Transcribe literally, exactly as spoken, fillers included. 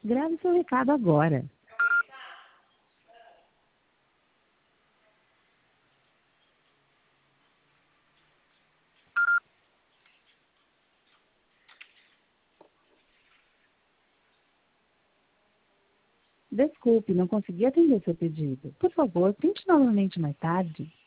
Grave seu recado agora. Desculpe, não consegui atender seu pedido. Por favor, tente novamente mais tarde.